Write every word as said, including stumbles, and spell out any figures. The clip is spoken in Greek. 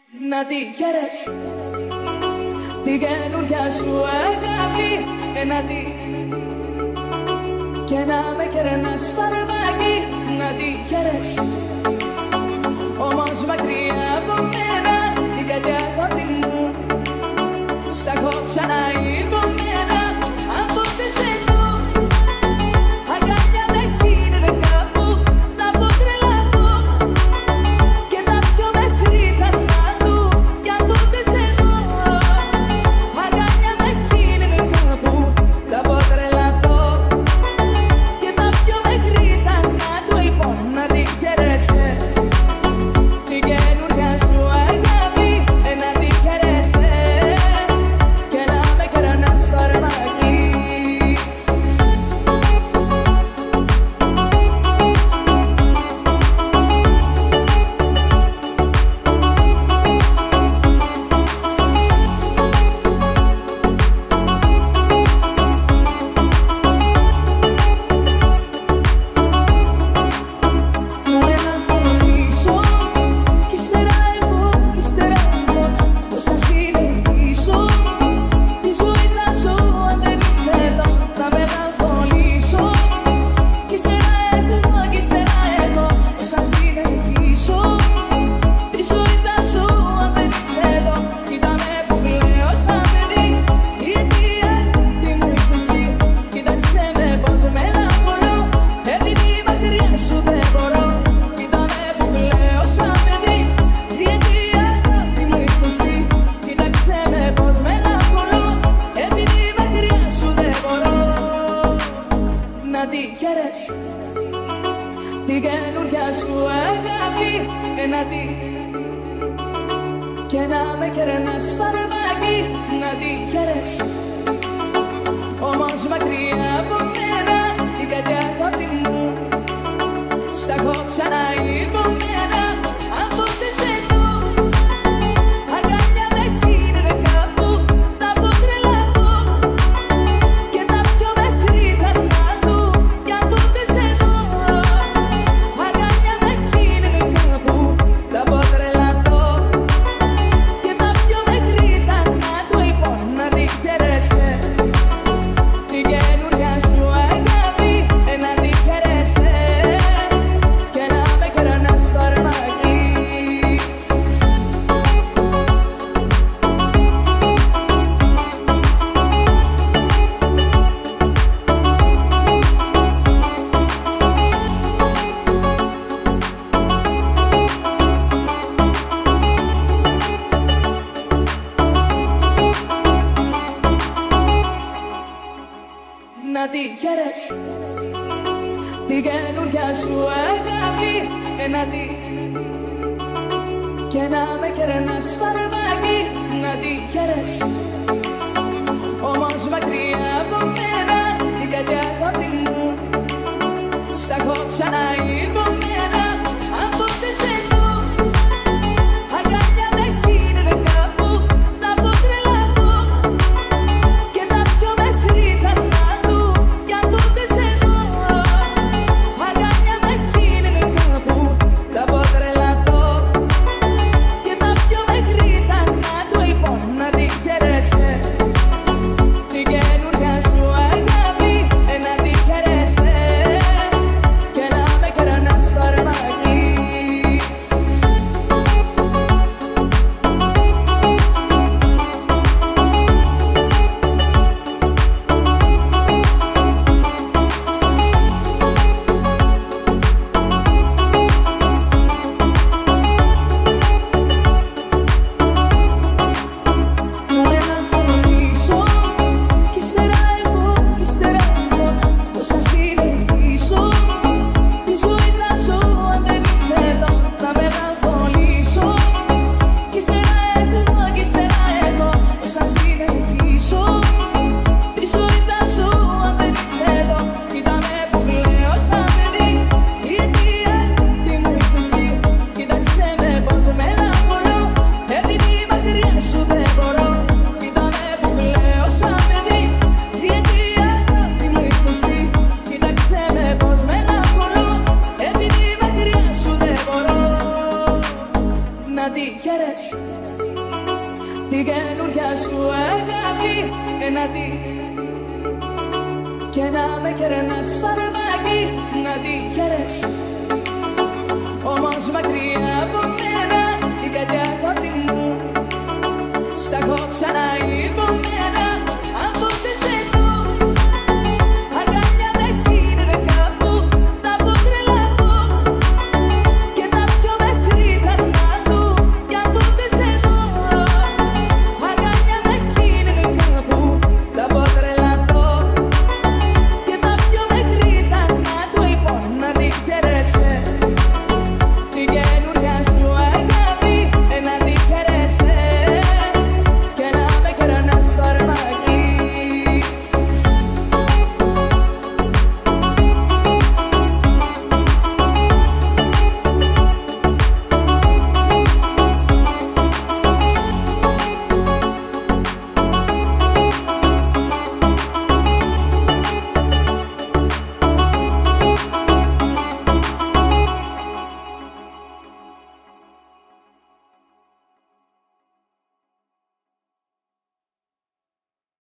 να τη χαίρες την καινούρια σου αγάπη, να τη και να με κερνάς φαρμάκι, να τη χαίρες όμως μακριά από μένα, την κάτι αγάπη μου στα έχω ξαναϋπομένα από πότε σε δω. Αγκάλια με κίνδυνε κάπου, τα πω τρελαθώ και τα πιο μέχρι τα κάτω κι από πότε σε δω. Αγκάλια με κίνδυνε κάπου, τα πω τρελαθώ και τα πιο μέχρι τα κάτω. Λοιπόν να τη χαίρεσαι την καινούρια σου αγάπη, να τη χαίρεσαι και να με κερνάς φαρμάκι. Να τη χαίρες την καινούρια σου αγάπη, να τη και να με κερνάς φαρμάκι, να τη χαίρες όμως μακριά από μένα, την κάτι αγάπη μου στα έχω ξαναϋπομένα από πότε σε δω. Αγκάλια με κίνδυνε κάπου, τα πω τρελαθώ και τα πιο μέχρι τα κάτω κι από πότε σε δω. Αγκάλια με κίνδυνε κάπου, τα πω τρελαθώ και τα πιο μέχρι τα κάτω. Λοιπόν να τη χαίρεσαι την καινούρια σου αγάπη, να τη χαίρεσαι και να με κερνάς φαρμάκι. Να τη χαίρες την καινούρια σου αγάπη, να τη και να με κερνάς φαρμάκι, να τη χαίρες όμως μακριά από μένα, την κάτι αγάπη μου στα έχω ξαναϋπομένα από πότε σε δω. Αγκάλια με κίνδυνε κάπου, τα πω τρελαθώ και τα πιο μέχρι τα κάτω κι από πότε σε δω. Αγκάλια με κίνδυνε κάπου, τα πω τρελαθώ και τα πιο μέχρι τα κάτω. Λοιπόν να τη χαίρεσαι την καινούρια σου αγάπη, να τη χαίρεσαι και να με κερνάς να τη χαίρεσαι. Την καινούρια σου αγάπη να τη, και να με κερνάς φαρμάκι να τη χαίρεσαι. Όμως μακριά από